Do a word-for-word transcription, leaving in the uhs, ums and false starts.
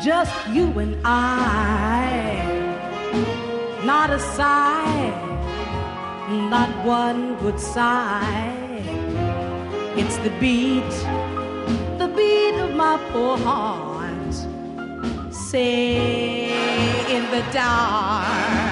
just you and I, not a sigh, not one good sigh. It's the beat, the beat of my poor heart, say in the dark.